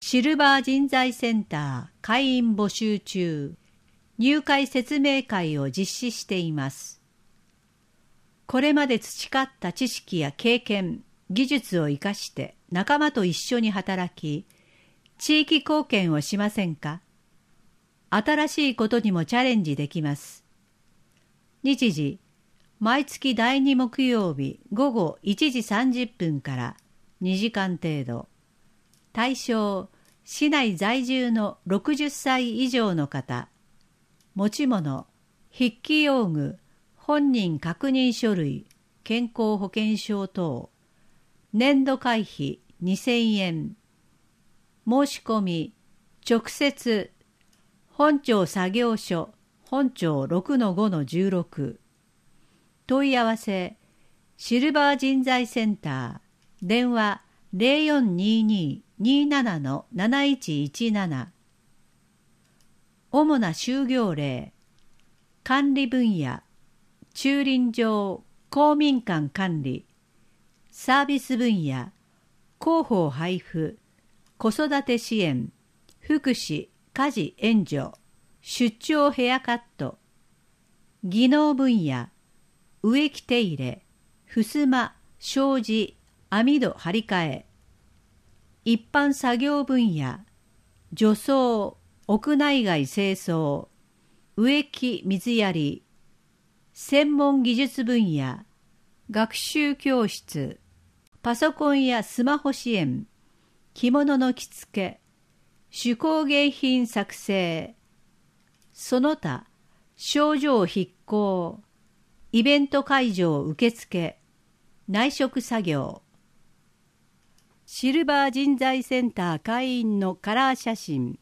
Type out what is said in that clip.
シルバー人材センター会員募集中。入会説明会を実施しています。これまで培った知識や経験、技術を生かして仲間と一緒に働き、地域貢献をしませんか？新しいことにもチャレンジできます。日時、毎月第2木曜日午後1時30分から2時間程度。対象、市内在住の60歳以上の方。持ち物、筆記用具、本人確認書類、健康保険証等。年度会費2000円。申し込み、直接、本庁作業所、本庁 6-5-16。問い合わせ、シルバー人材センター、電話0422-27-7117。主な就業例、管理分野、駐輪場、公民館管理、サービス分野、広報配布、子育て支援、福祉、家事援助、出張ヘアカット、技能分野、植木手入れ、襖、障子、網戸張り替え、一般作業分野、除草、屋内外清掃、植木水やり、専門技術分野、学習教室、パソコンやスマホ支援、着物の着付け、手工芸品作成、その他、症状筆行、イベント会場受付、内職作業。シルバー人材センター会員のカラー写真、